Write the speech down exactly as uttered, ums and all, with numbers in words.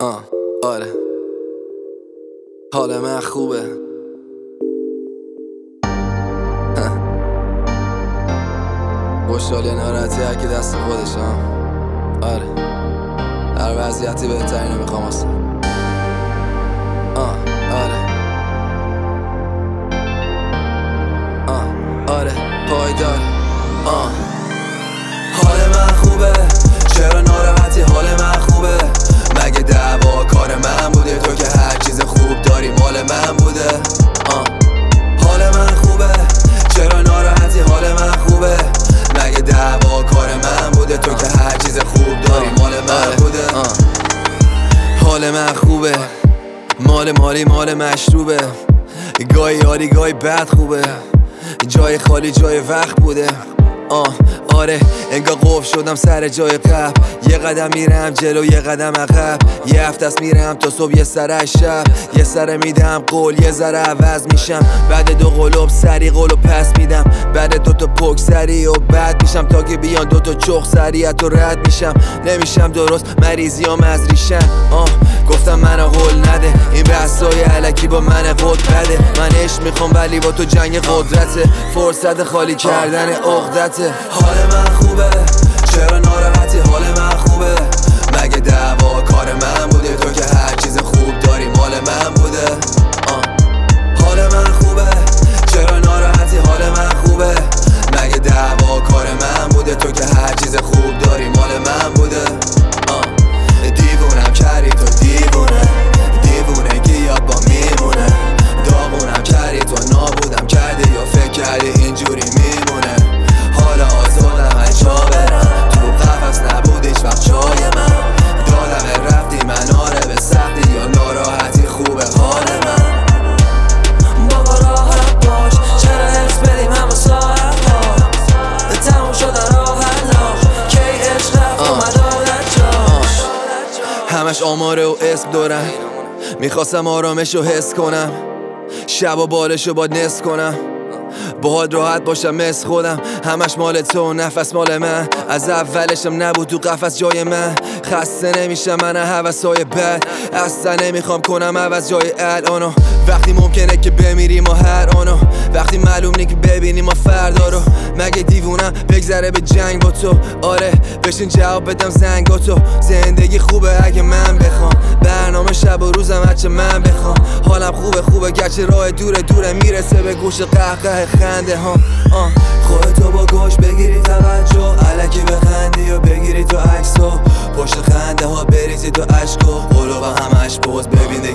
آه آره حال من خوبه. خوشحالی ناراحتی هر کی دست خودش. ها آره در وضعیتی بهترینو میخوام واسه آه آره آه آره پایدار. آه حال من خوبه، چرا ناراحتی؟ حال من خوبه، مگه دعوا کار من بوده؟ تو که هر چیز خوب داری مال من بوده. آه حال من خوبه، چرا ناراحتی؟ حال من خوبه، مگه دعوا کار من بوده؟ تو که هر چیز خوب داری مال من بوده. آه حال من خوبه، مال مالی مال مشروبه، گاهی یاری گاهی بد خوبه، جای خالی جای وقت بوده. آه آره انگار قفل شدم سر جای قبل، یه قدم میرم جلو یه قدم عقب، یه هفته است میرم تا صبح یه سر شب، یه سر میدم قول یه ذره عوض میشم، بعد دو قلوب سری قولو پس میدم، بعد دو تا پک سری و بعد میشم تا که بیان دو تا چخ سریعت و رد میشم، نمیشم درست مریضیام از ریشم. آه گفتم منو هول نده، این بحثای علکی با من قد بده، من عشق میخوام ولی با تو جنگ قدرته، فرصت خالی کردن عقدته. حال من خوبه، چرا ناراحتی؟ حال من خوبه، مگه دعوا کار من بوده؟ تو که هر چیز خوب داری مال من بوده. آه حال من خوبه، چرا ناراحتی؟ حال من خوبه، مگه دعوا کار من بوده؟ تو که هر چیز خوب داری مال من بوده. آه دیوونم کردی تو دیوونه، دیوونه که یاد با میمونه، داغونم کردی تو نابودم کردی یا فکر کردی اینجوری میمونه. حالا آزادم از جا برم، تو قفص نبود هیچ وقت جای من، دادم رفتی من آره به سختی یا ناراحتی خوبه حال من. بابا راحت باش، چرا حس بدیم همه ساعت ها، تموم شدن راحت ها، کی عشق رفت اومد عادت جاش. همش آماره و اسم دارم، میخواستم آرامش رو حس کنم، شب و بالش رو باید نصف کنم، باهات راحت باشم مثل خودم، همش مال تو نفس مال من، از اولشم نبود تو قفس جای من، خسته نمیشم من هوسای بد، اصلا نمیخوام کنم عوض جای الانو، وقتی ممکنه که بمیریم ما هر آنو، وقتی معلوم نی که ببینیم ما فردا رو، مگه دیوونم بگذره به جنگ با تو؟ آره بشین جواب بدم زنگاتو، زندگی خوبه اگه من بخوام، برنامه شب و روزم هرچه من بخوام، حالم خوبه خوبه گرچه راه دوره دوره میرسه به گوش قهقه خنده ها. آه خودتو با گوش بگیری توجه، الکی بخندی و بگیری تو عکسو، پشت خنده ها بریزی تو عشق و قلوبم همش بوز، ببین